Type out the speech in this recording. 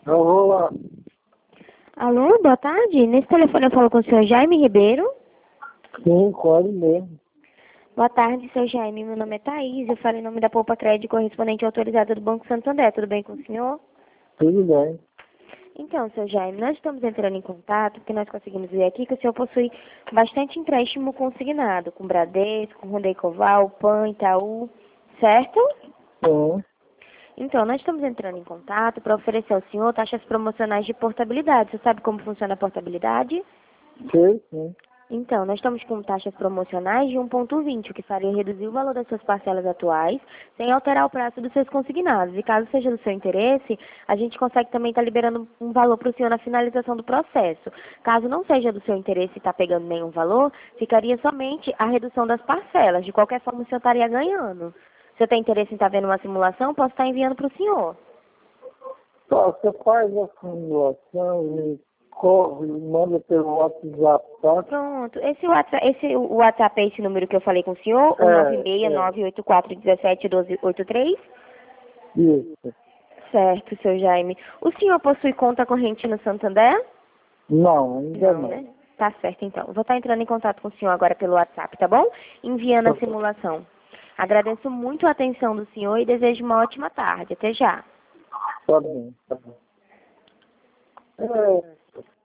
Eu vou lá. Alô, boa tarde. Nesse telefone eu falo com o senhor Jaime Ribeiro. Sim, pode mesmo. Boa tarde, seu Jaime. Meu nome é Thaís. Eu falo em nome da Poupa Crédito correspondente autorizada do Banco Santander. Tudo bem com o senhor? Tudo bem. Então, seu Jaime, nós estamos entrando em contato porque nós conseguimos ver aqui que o senhor possui bastante empréstimo consignado com Bradesco, com Rondei Coval, PAN, Itaú, certo? Sim, Então, nós estamos entrando em contato para oferecer ao senhor taxas promocionais de portabilidade. Você sabe como funciona a portabilidade? sei, sim. Então, nós estamos com taxas promocionais de 1,20, o que faria reduzir o valor das suas parcelas atuais, sem alterar o prazo dos seus consignados. E caso seja do seu interesse, a gente consegue também estar liberando um valor para o senhor na finalização do processo. Caso não seja do seu interesse e está pegando nenhum valor, ficaria somente a redução das parcelas. De qualquer forma, o senhor estaria ganhando. Se você tem interesse em estar vendo uma simulação, posso estar enviando para o senhor. Só você faz a simulação e corre, manda pelo WhatsApp, tá? Pronto. O WhatsApp é esse número que eu falei com o senhor, o É, 96984171283? isso. Certo, seu Jaime. O senhor possui conta corrente no Santander? Não, ainda Não, não. né? Tá certo, então. Vou estar entrando em contato com o senhor agora pelo WhatsApp, tá bom? Enviando Tá a simulação. Agradeço muito a atenção do senhor e desejo uma ótima tarde. Até já. tá bem, tá bem. É,